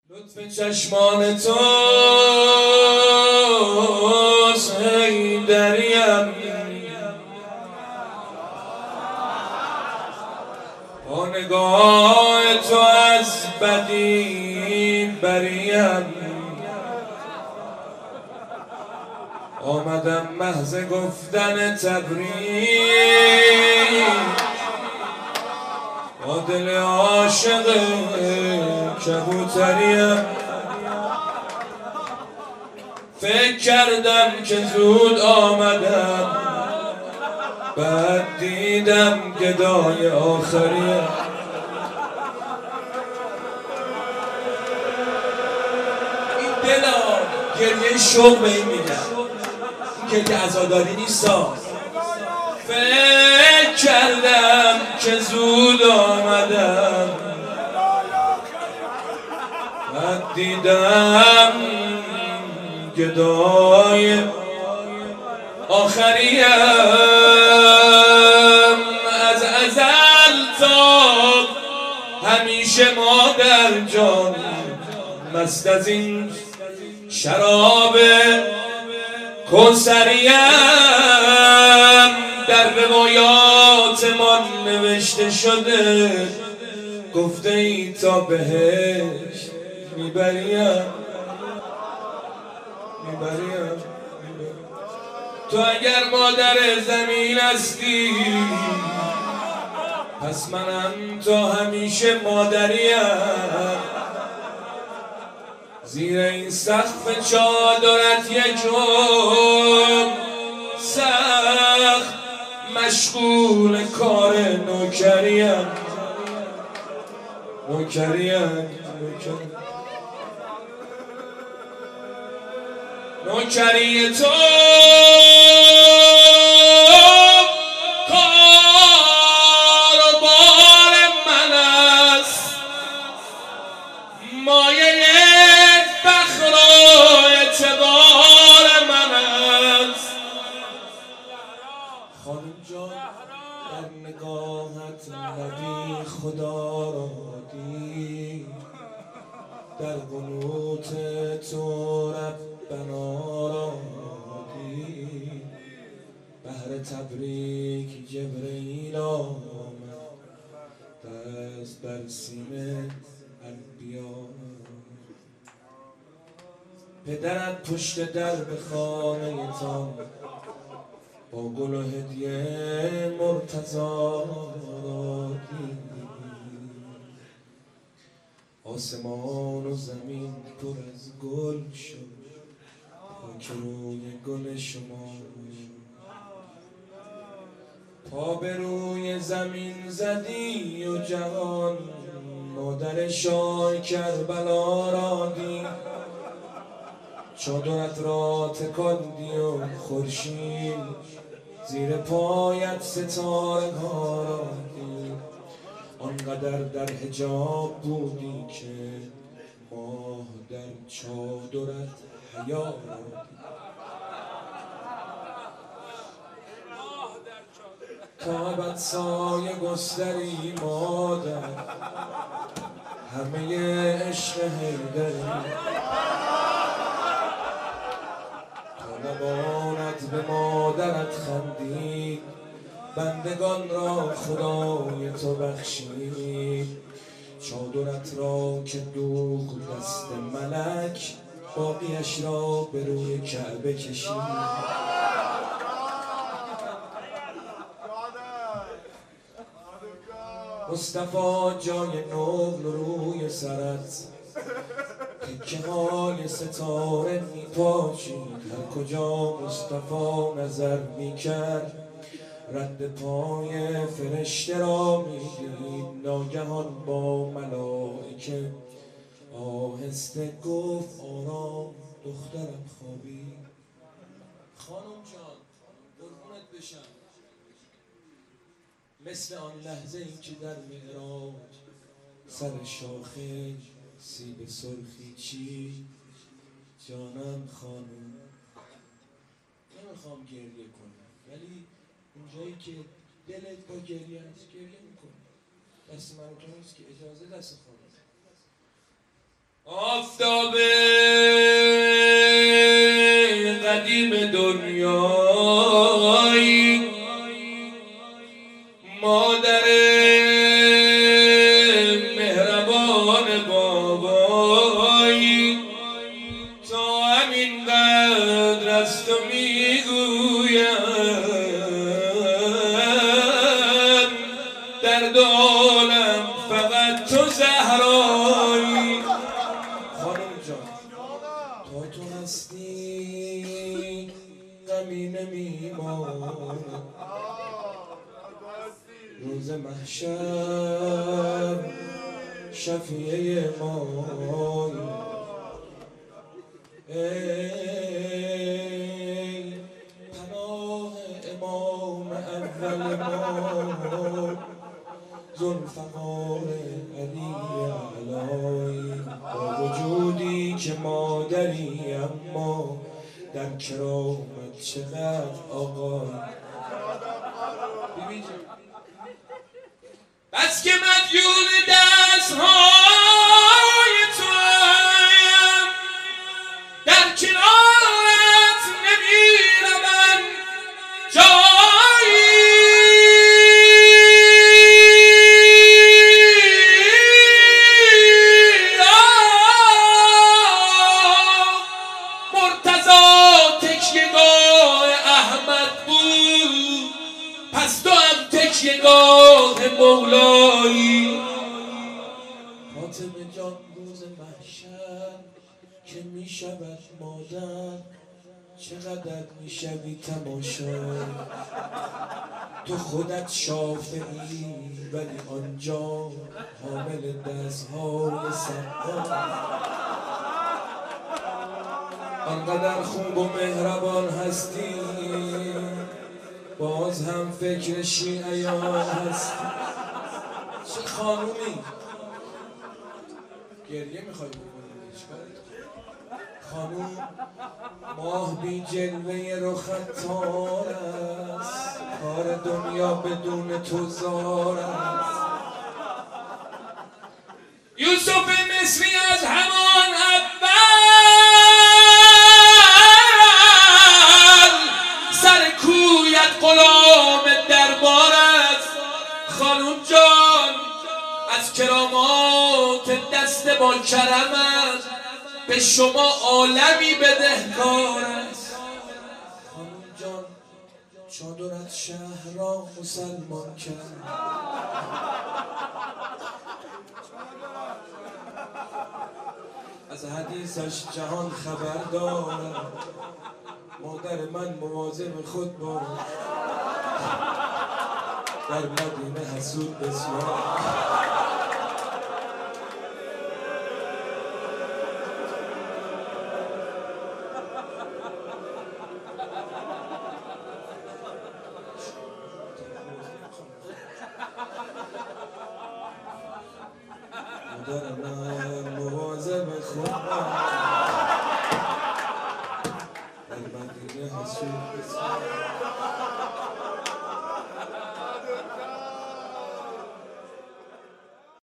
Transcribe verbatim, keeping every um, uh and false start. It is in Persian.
لطف چشمان تو ای دریم، با نگاه تو از بدی بریم. آمدم محض گفتن تبریک با دل عاشق کبوتریم. فکر کردم که زود آمدم، بعد دیدم گدای آخریم. این دلا گریه شوق به این میدم، این گریه عزاداری نیستا. فکر کردم که زود آمدم، بعد دیدم گدای آخریم. از ازل تا همیشه مادر جان مست از این شراب کوثریم. در روایاتمان نوشته شده، گفته ای تا بهشت میبریم میبریم. تو اگر مادر زمین هستی، پس منم تا همیشه مادریم. زیر این سقف چادرت یکم سخت مشغول کار نوکریم نوکریم نوکری تو کار و بار من است، مایه فخر و اعتبار من است. خانم جان در نگاهت نبی خدا را دید، در قنوت تو ربنا را دید. بهر تبریک جبرئیل آمد، دست بر سینه انبیا. پدرت پشت در به خانه تان با گل و هدیه مرتضا را دید. آسمان و زمین پر از گل شد، خاک روی گل شما. پا به روی زمین زدی و جهان مادر شاه کربلا را دید. چادرت را تکاندی و خورشید زیر پایت ستاره ها را دید. آنقدر در حجاب بودی که ماه در چادرت حیا را دید. تا ابد سایه گستری مادر، همه عشق حیدری. تا نباند به مادرت خندید، بندگان را خدای تو بخشید. چادرت را که دوخت دست ملک، باقیش را به روی کعبه کشید. مصطفی جای نقل روی سرت، تکه های ستاره می پاشید. هر کجا مصطفی نظر می کرد، رد پای فرشته را می دید. ناگهان با ملائکه آهسته گفت آرام دخترم خوابی. خانم جان قربونت بشم، مثل آن لحظه ای که در معراج سر شاخه سیب سرخی چی. جانم خانم نمیخوام گریه کنم، ولی اونجایی که دلت با گریه هست گریه میکنی. دست من تو نیست که اجازه دست خودت. بابایی تا همین قدر از تو میگویم در دو عالم فقط تو زهرایی. خانم جان تا تو هستی غمی نمیمانم، روز محشر شفیع ما. ای پناه امام اول ما ذوالفقار علی علایی، با وجودی که مادری اما در کرامت چقدر آقایی. بس که مدیون دستهای تویم در کنارت نمیروم جایی. مرتضی تکیهگاه احمد بود، پس تو هم تکیهگاه مولایی. فاطمه جان روز محشر که می شود مادر چقدر می شوی تماشایی. تو خودت شافعی ولی آنجا حامل دستهای سقایی. آنقدر خوب و مهربان هستی باز هم فکر شیعیان هستی. چه خانومی گریه میخوای بکنی؟ خانوم ماه بی جلوه رخت تار است، کار دنیا بدون تو زار است. یوسف مصری از همان اول سر کویت غلام دربار است. خانوم جان از کرامات دست با کرمت به شما عالمی بدهکار است. خانوم جان چادرت شهر را مسلمان کرد، از حدیثش جهان خبر دارد. مادر من مواظب خود باش، در مدینه حسود بسیار. مادر من مواظب خود باش.